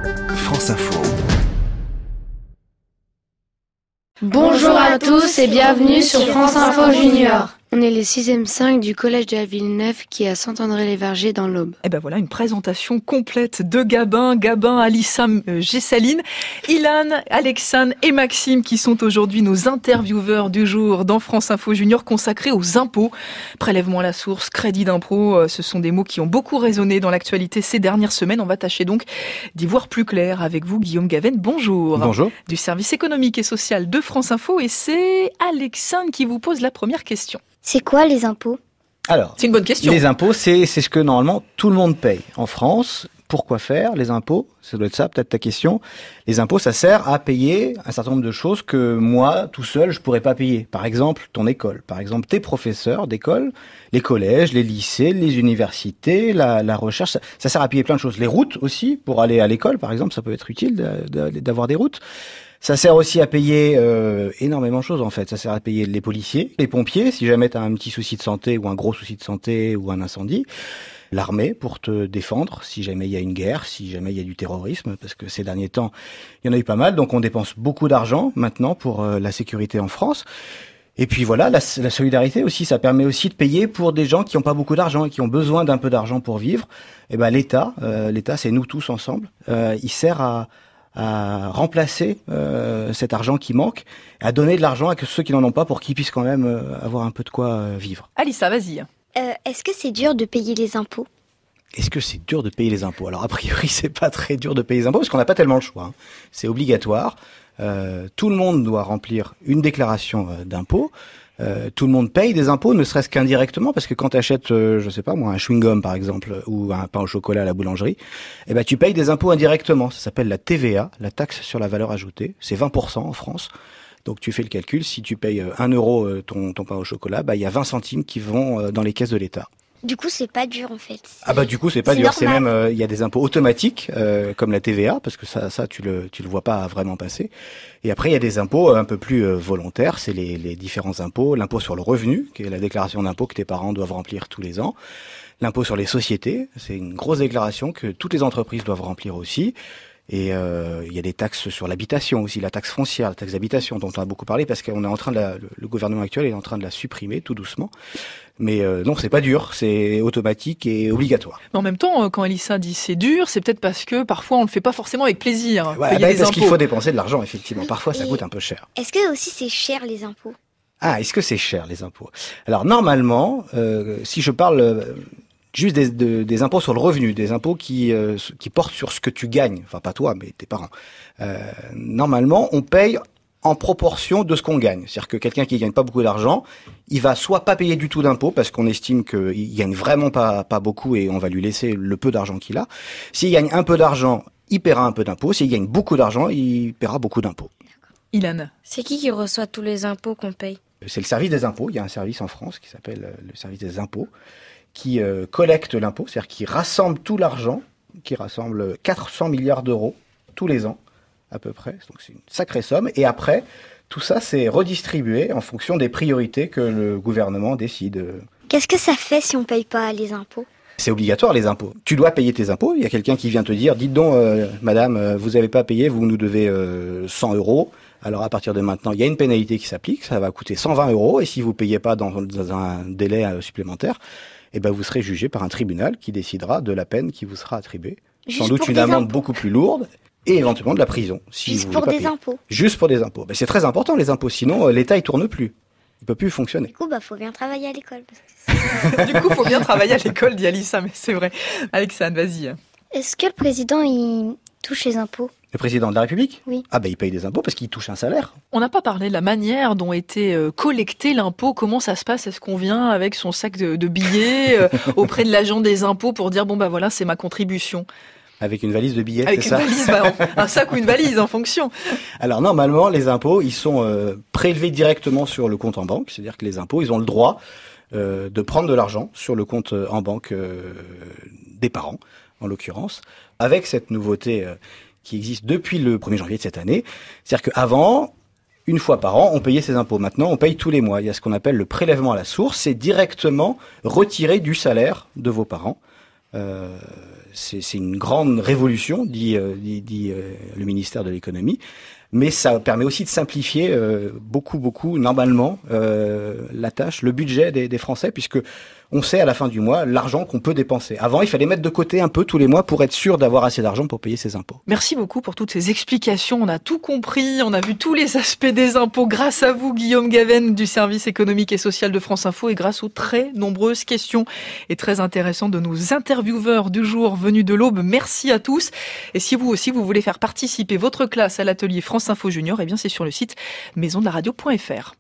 France Info. Bonjour à tous et bienvenue sur France Info Junior. On est les 6e 5 du collège de la Villeneuve qui est à Saint-André-les-Vergers dans l'Aube. Et ben voilà une présentation complète de Gabin, Alissa, Gessaline, Ilan, Alexandre et Maxime qui sont aujourd'hui nos intervieweurs du jour dans France Info Junior consacrés aux impôts. Prélèvement à la source, crédit d'impôt, ce sont des mots qui ont beaucoup résonné dans l'actualité ces dernières semaines. On va tâcher donc d'y voir plus clair avec vous, Guillaume Gaven. Bonjour. Bonjour. Du service économique et social de France Info et c'est Alexandre qui vous pose la première question. C'est quoi les impôts ? Alors, c'est une bonne question. Les impôts, c'est ce que normalement tout le monde paye. En France, pourquoi faire les impôts ? Ça doit être ça, peut-être ta question. Les impôts, ça sert à payer un certain nombre de choses que moi, tout seul, je pourrais pas payer. Par exemple, ton école. Par exemple, tes professeurs d'école, les collèges, les lycées, les universités, la recherche. Ça sert à payer plein de choses. Les routes aussi, pour aller à l'école, par exemple, ça peut être utile d'avoir des routes. Ça sert aussi à payer énormément de choses en fait. Ça sert à payer les policiers, les pompiers, si jamais tu as un petit souci de santé ou un gros souci de santé ou un incendie. L'armée pour te défendre si jamais il y a une guerre, si jamais il y a du terrorisme, parce que ces derniers temps, il y en a eu pas mal. Donc on dépense beaucoup d'argent maintenant pour la sécurité en France. Et puis voilà, la solidarité aussi, ça permet aussi de payer pour des gens qui n'ont pas beaucoup d'argent et qui ont besoin d'un peu d'argent pour vivre. Et ben l'État, c'est nous tous ensemble. Il sert à remplacer cet argent qui manque, à donner de l'argent à ceux qui n'en ont pas pour qu'ils puissent quand même avoir un peu de quoi vivre. Alissa, vas-y. Est-ce que c'est dur de payer les impôts ? Est-ce que c'est dur de payer les impôts ? Alors a priori, c'est pas très dur de payer les impôts parce qu'on n'a pas tellement le choix. Hein. C'est obligatoire. Tout le monde doit remplir une déclaration d'impôt. Tout le monde paye des impôts, ne serait-ce qu'indirectement, parce que quand tu achètes, je sais pas moi, un chewing-gum par exemple, ou un pain au chocolat à la boulangerie, eh ben tu payes des impôts indirectement. Ça s'appelle la TVA, la taxe sur la valeur ajoutée. C'est 20% en France. Donc tu fais le calcul, si tu payes 1 euro ton pain au chocolat, bah il y a 20 centimes qui vont dans les caisses de l'État. Du coup, c'est pas dur en fait. Du coup, c'est pas dur. C'est même, il y a des impôts automatiques comme la TVA, parce que ça tu le vois pas vraiment passer. Et après, il y a des impôts un peu plus volontaires. C'est les différents impôts. L'impôt sur le revenu, qui est la déclaration d'impôt que tes parents doivent remplir tous les ans. L'impôt sur les sociétés, c'est une grosse déclaration que toutes les entreprises doivent remplir aussi. Et il y a des taxes sur l'habitation aussi, la taxe foncière, la taxe d'habitation dont on a beaucoup parlé parce qu'on est en train le gouvernement actuel est en train de la supprimer tout doucement. Mais non, c'est pas dur, c'est automatique et obligatoire. Mais en même temps, quand Alissa dit c'est dur, c'est peut-être parce que parfois on le fait pas forcément avec plaisir. Parce qu'il faut dépenser de l'argent, effectivement. Parfois, ça coûte un peu cher. Est-ce que aussi c'est cher les impôts ? Ah, est-ce que c'est cher les impôts ? Alors normalement, si je parle juste des impôts sur le revenu, des impôts qui portent sur ce que tu gagnes, enfin pas toi, mais tes parents. Normalement, on paye en proportion de ce qu'on gagne. C'est-à-dire que quelqu'un qui gagne pas beaucoup d'argent, il va soit pas payer du tout d'impôts parce qu'on estime qu'il gagne vraiment pas beaucoup et on va lui laisser le peu d'argent qu'il a. S'il gagne un peu d'argent, il paiera un peu d'impôts. S'il gagne beaucoup d'argent, il paiera beaucoup d'impôts. Ilan. C'est qui reçoit tous les impôts qu'on paye ? C'est le service des impôts. Il y a un service en France qui s'appelle le service des impôts qui collecte l'impôt, c'est-à-dire qui rassemble tout l'argent, qui rassemble 400 milliards d'euros tous les ans, à peu près. Donc c'est une sacrée somme. Et après, tout ça, c'est redistribué en fonction des priorités que le gouvernement décide. Qu'est-ce que ça fait si on paye pas les impôts ? C'est obligatoire, les impôts. Tu dois payer tes impôts. Il y a quelqu'un qui vient te dire, dites donc, madame, vous n'avez pas payé, vous nous devez 100 euros. Alors à partir de maintenant, il y a une pénalité qui s'applique, ça va coûter 120 euros. Et si vous ne payez pas dans un délai supplémentaire, eh ben vous serez jugé par un tribunal qui décidera de la peine qui vous sera attribuée. Sans doute une amende beaucoup plus lourde et éventuellement de la prison. Si Juste vous pour pas des payer. impôts. Juste pour des impôts. Ben, c'est très important les impôts, sinon l'État il tourne plus. Il peut plus fonctionner. Du coup, faut bien travailler à l'école. Du coup, faut bien travailler à l'école, dit Alissa, mais c'est vrai. Alexandre, vas-y. Est-ce que le président, il touche les impôts ? Le président de la République ? Oui. Ah ben il paye des impôts parce qu'il touche un salaire. On n'a pas parlé de la manière dont était collecté l'impôt. Comment ça se passe ? Est-ce qu'on vient avec son sac de billets auprès de l'agent des impôts pour dire voilà, c'est ma contribution ? Avec une valise de billets, avec c'est ça ? Avec une valise, un sac ou une valise en fonction. Alors normalement, les impôts, ils sont prélevés directement sur le compte en banque. C'est-à-dire que les impôts, ils ont le droit de prendre de l'argent sur le compte en banque des parents, en l'occurrence. Avec cette nouveauté qui existe depuis le 1er janvier de cette année. C'est-à-dire qu'avant, une fois par an, on payait ses impôts. Maintenant, on paye tous les mois. Il y a ce qu'on appelle le prélèvement à la source. C'est directement retiré du salaire de vos parents. c'est une grande révolution, dit le ministère de l'économie. Mais ça permet aussi de simplifier beaucoup, normalement, la tâche, le budget des Français, puisque on sait à la fin du mois l'argent qu'on peut dépenser. Avant, il fallait mettre de côté un peu tous les mois pour être sûr d'avoir assez d'argent pour payer ses impôts. Merci beaucoup pour toutes ces explications. On a tout compris, on a vu tous les aspects des impôts grâce à vous, Guillaume Gaven, du service économique et social de France Info, et grâce aux très nombreuses questions et très intéressantes de nos intervieweurs du jour venus de l'Aube. Merci à tous. Et si vous aussi, vous voulez faire participer votre classe à l'atelier France Info Junior, eh bien c'est sur le site maisondelaradio.fr.